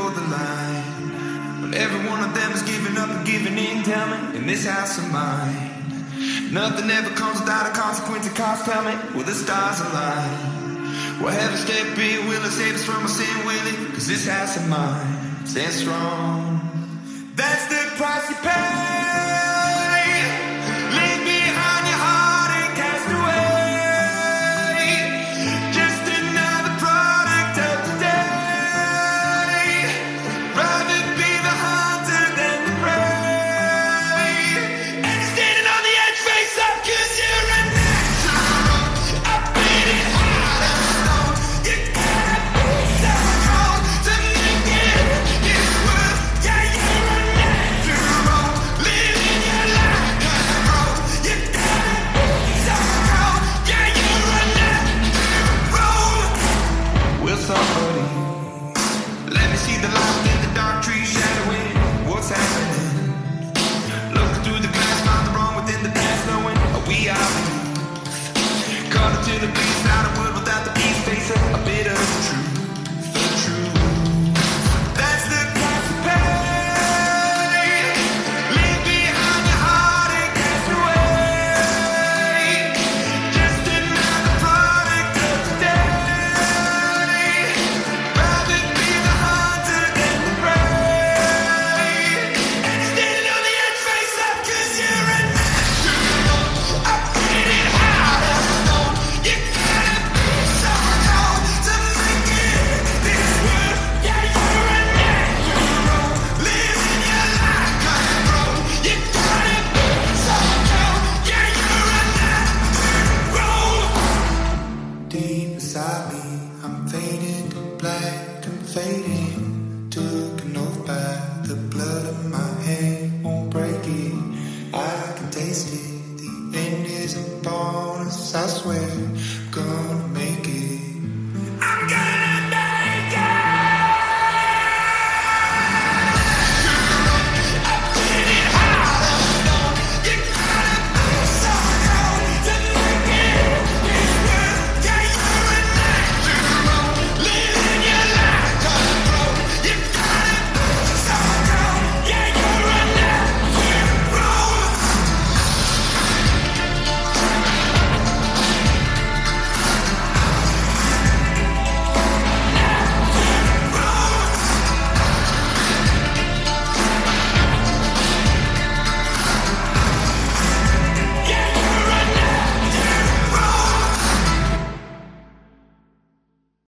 toe the line. But every one of them is giving up and giving in, tell me, in this house of mine. Nothing ever comes without a consequence of cost, tell me, will the stars align? Will heaven step in, will it save us from our sin, will it? Cause this house of mine stands strong. That's the price you pay.